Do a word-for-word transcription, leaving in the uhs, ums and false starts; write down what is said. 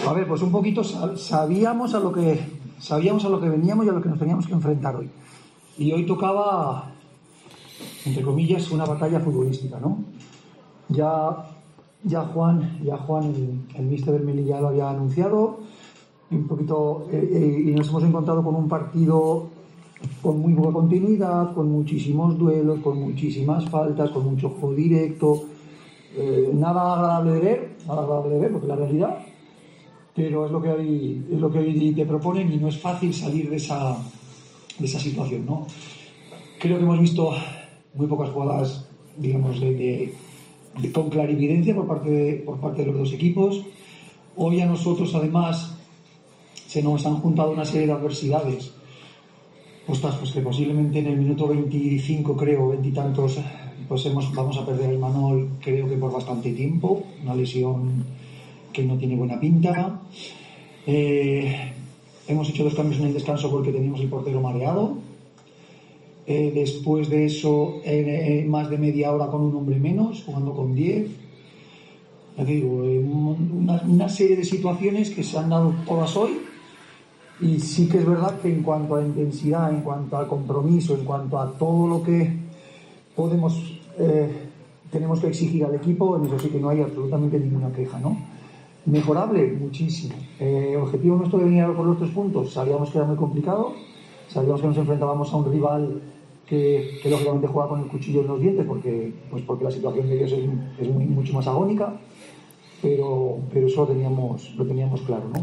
A ver, pues un poquito sabíamos a lo que sabíamos a lo que veníamos y a lo que nos teníamos que enfrentar hoy. Y hoy tocaba, entre comillas, una batalla futbolística, ¿no? Ya, ya Juan, ya Juan, el, el míster del Melilla lo había anunciado, un poquito, eh, eh, y nos hemos encontrado con un partido con muy poca continuidad, con muchísimos duelos, con muchísimas faltas, con mucho juego directo, eh, nada agradable de ver, nada agradable de ver, porque la realidad, pero es lo que hoy, es lo que hoy te proponen y no es fácil salir de esa, de esa situación, ¿no? Creo que hemos visto muy pocas jugadas, digamos, de, de, de, con clarividencia por parte de, por parte de los dos equipos. Hoy a nosotros, además, se nos han juntado una serie de adversidades. Ostras, pues que posiblemente en el minuto veinticinco, creo, veintitantos, pues hemos, vamos a perder el Manol, creo que por bastante tiempo, una lesión que no tiene buena pinta. Eh, hemos hecho dos cambios en el descanso porque teníamos el portero mareado. Eh, después de eso, eh, eh, más de media hora con un hombre menos, jugando con diez. Ya te digo, eh, una, una serie de situaciones que se han dado todas hoy. Y sí que es verdad que en cuanto a intensidad, en cuanto a compromiso, en cuanto a todo lo que podemos, eh, tenemos que exigir al equipo, en eso sí que no hay absolutamente ninguna queja, ¿no? Mejorable, muchísimo. Eh, objetivo nuestro de venir a por los tres puntos, sabíamos que era muy complicado, sabíamos que nos enfrentábamos a un rival que, que lógicamente juega con el cuchillo en los dientes, porque, pues porque la situación de ellos es, es muy, mucho más agónica, pero, pero eso lo teníamos, lo teníamos claro, ¿no?